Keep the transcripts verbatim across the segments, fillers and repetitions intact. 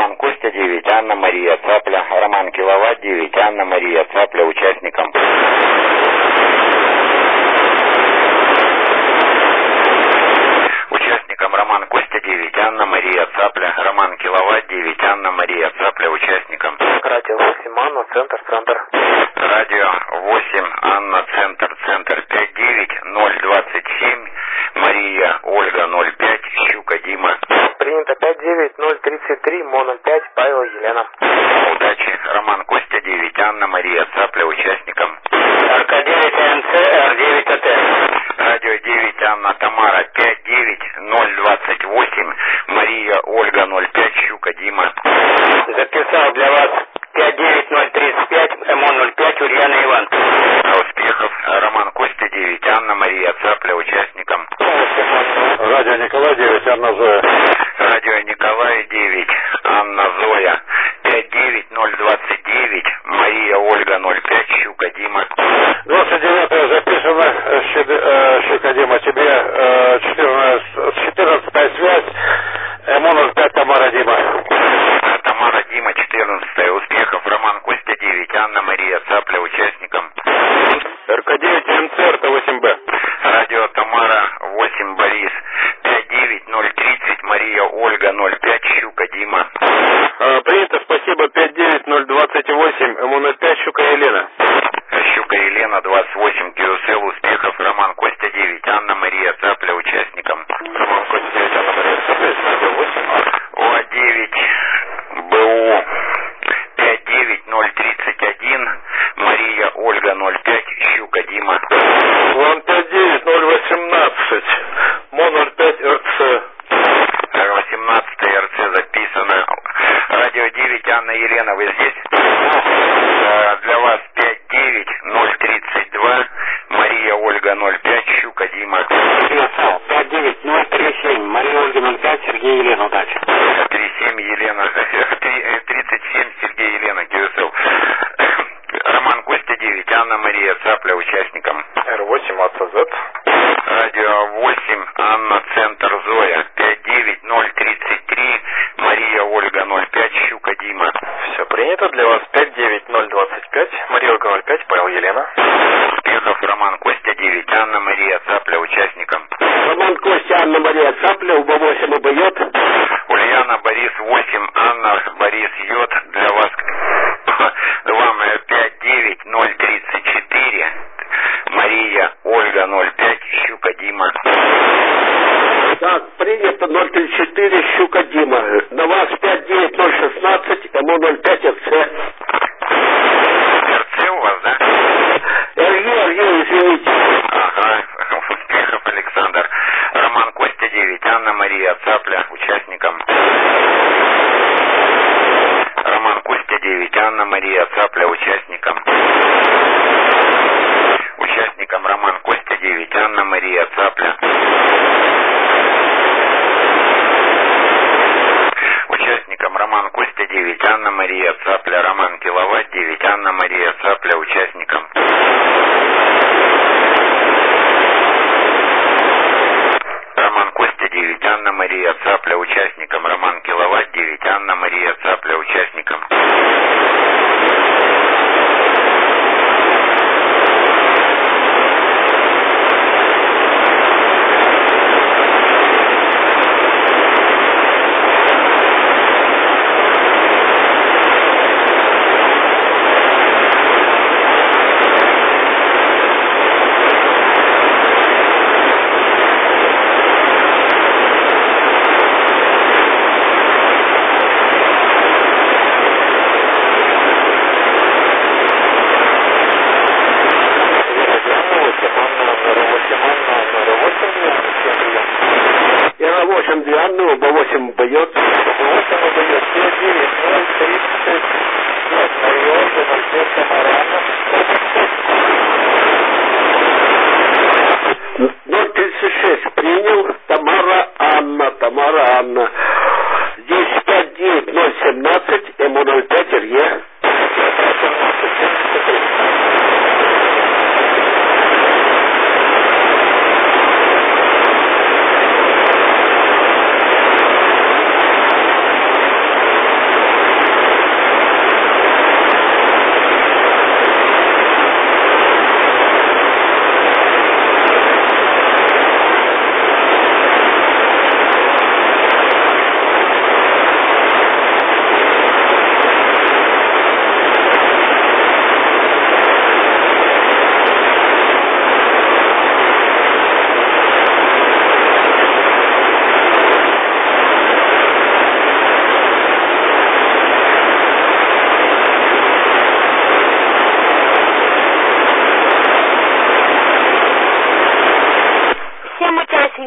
Роман Костя девять, Анна Мария Цапля, Роман Киловатт девять, Анна Мария Цапля, участникам. Участникам Роман Костя девять, Анна Мария Цапля, Роман Киловатт девять, Анна Мария Цапля, участникам. Радио восемь, Анна, центр, центр. Радио восемь, Анна, центр, центр, пять девять ноль двадцать семь, Мария, Ольга, ноль пять, Щука, Дима. Принято пять девять ноль тридцать три, Мо ноль пять, Павел, Елена. Удачи. Роман Костя девять, Анна Мария Цапля, участникам. эр ка девять, эн цэ, эр девять, эй тэ. Радио девять, Анна, Тамара, пять девять ноль двадцать восемь, Мария, Ольга, ноль пять, Щука, Дима. Записал для вас пять девять ноль тридцать пять, Эмо ноль пять, Ульяна, Иван. Успехов. Роман Костя девять, Анна Мария Цапля, участникам. Радио Николай девять, Анна Зоя. Радио Николай девять, Анна Зоя, пять девять ноль двадцать девять, Мария, Ольга, ноль пять, Щука, Дима. двадцать девятое записано, Щука, Дима, тебе четырнадцатая связь, Эмо ноль пять, Тамара, Дима. Тамара, Дима, четырнадцатая. Успехов. Роман Костя девять, Анна Мария Цапля, участникам. эр ка девять, эм цэ, эр тэ восемь бэ. Радио Тамара восемь, Борис, пять девять ноль тридцать, Мария, Ольга, ноль пять, Щука, Дима. А, принято, спасибо, пять девять ноль двадцать восемь, Эмо ноль пять, Щука, Елена. Щука, Елена, двадцать восемь, Кирусел. Успехов. Роман Костя девять, Анна Мария Цапля, участникам. Роман Костя девять, Анна Мария Цапля, радио восемь. О девять, БУ, пять девять ноль тридцать один, Мария, Ольга, ноль пять, Щука, Дима. Ван пять девять ноль восемнадцать, Мо ноль пять, эр цэ. восемнадцатый эр цэ записано. Радио девять, Анна, Елена, вы здесь? Для вас пять девять ноль тридцать два, Мария, Ольга, ноль пять, Щука, Дима. пять девять ноль три семь, Мария, Ольга, ноль пять, Сергей, Елена, удачи. три семь, Елена, тридцать семь, Сергей, Елена, Кирюсов. Роман Костя девять, Анна Мария Цапля, участникам. эр восемь, эй цэ зет. Радио восемь, Анна, центр, Зоя, пять девять ноль тридцать три, Мария, Ольга, ноль пять, Щука, Дима. Все принято, для вас пять девять ноль двадцать пять, Мария, Ольга, ноль пять, Павел, Елена. Успехов. Роман Костя девять, Анна Мария Цапля, участникам. Роман Костя, Анна Мария Цапля, УБ восемь, УБ Йод. Ульяна, Борис восемь, Анна, Борис Йод. Для вас вам пять девять ноль тридцать четыре, Мария, Ольга, ноль пять, Щука, Дима. Так, принято ноль тридцать четыре, Щука, Дима. На вас пять девять ноль шестнадцать, Эмо ноль пять, эр цэ. эр цэ у вас, да? эр е, эр е, извините. Ага, успехов, Александр. Роман Костя девять, Анна Мария Цапля, участникам. Роман Костя девять, Анна Мария Цапля, участникам. Участникам Роман Костя девять, Анна Мария Цапля. Участникам Роман Костя девять, Анна Мария Цапля, Роман Киловатт девять, Анна Мария Цапля, участникам. Роман Костя девять, Анна Мария Цапля, участникам. Роман Киловатт девять, Анна Мария Цапля, участникам.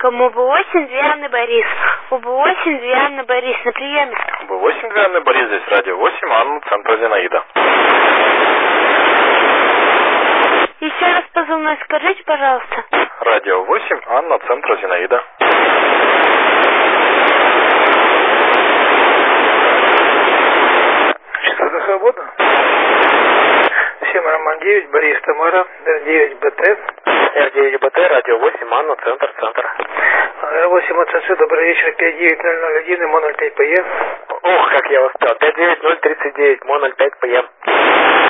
сотрудником У Б восемь Дианы Борис. У Б восемь Дианы Борис на приеме. У Б восемь Дианы Борис, здесь радио восемь, Анна, центр Зинаида. Еще раз позывной скажите, пожалуйста. Радио восемь, Анна, центр Зинаида. Что-то свободно? семь Роман девять, Борис Тамара, Р девять Б Т. Р девять Б Т, радио восемь, Анна, центр, центр. Р восемь О Ц Ц, добрый вечер, пять девять ноль ноль один, МО ноль пять П Е. Ох, как я устал. пять девять ноль тридцать девять, МО ноль пять П Е.